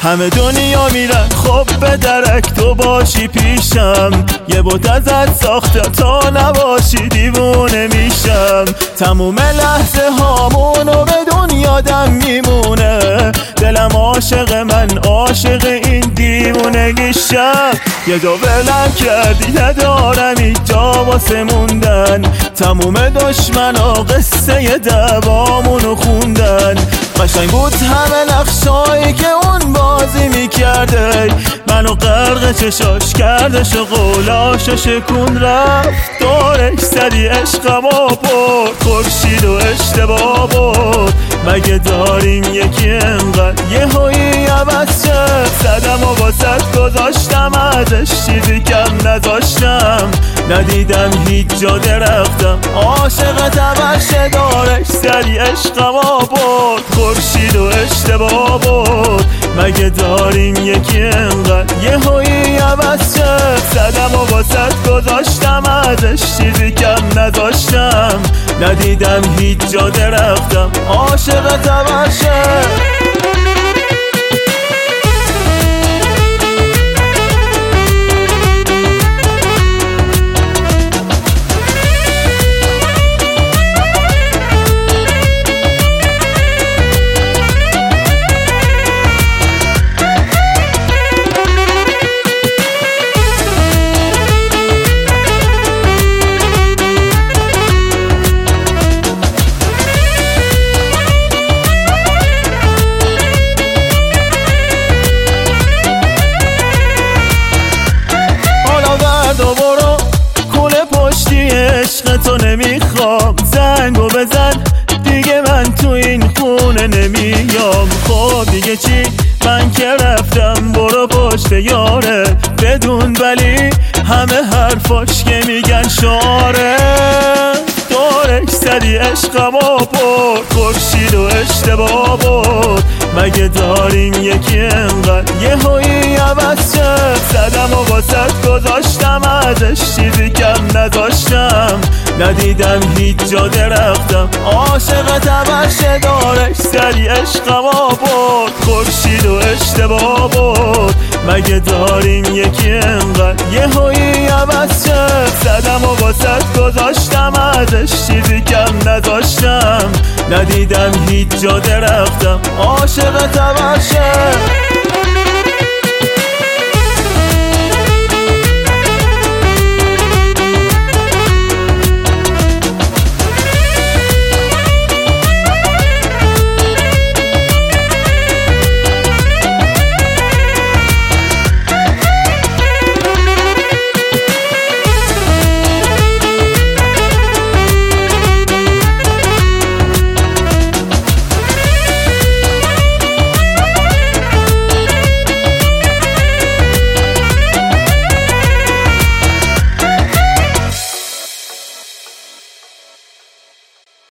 همه دنیا میرن خب به درک تو باشی پیشم، یه بت ازت ساخته تا نباشی دیوونه میشم. تموم لحظه هامونو بدون یادم میمونه، دلم عاشق من عاشق این دیوونگیشم. یه جا ولم کردی ندارم اینجا واسه موندن، تموم دشمنا قصه دوامونو خوندن. قشنگ بود همه نقشایی که اون بازی میکرده، منو غرق چشاش کردش و قولاشو شکون رفت. دورش زدی عشقمو برد خورشید و اشتباه بود، مگه داریم یکی انقدر یه هایی عوض شد. زدم و واسط گذاشتم ازش چیزی کم نذاشتم، ندیدم هیچ جا درختم عاشقت عوض. دورش زدی عشقمو برد خورشید و اشتباه بود، مگه داریم یکی انقدر یه هایی عوض شد. زدم و واسط گذاشتم ازش چیزی کم نذاشتم، ندیدم هیچ جا درختم عاشقت عوض شد. عشق تو نمیخوام، زنگو بزن دیگه من تو این خونه نمیام. خب دیگه چی من که رفتم، برو پشت یاره بدون ولی همه حرفاش که میگن شعاره. دورش زدی عشقمو برد خورشید و اشتباه بود، مگه داریم یکی انقدر یه هایی عوض شد. زدم و واسط گذاشتم ازش چیزی کم نذاشتم، ندیدم هیچ جا درختم عاشقت عوض. دورش زدی عشقمو برد خورشید و اشتباه بود، مگه داریم یکی انقدر یه هایی عوض شد. زدم و واسط گذاشتم ازش چیزی کم نذاشتم، ندیدم هیچ جا درختم عاشقت عوض شد.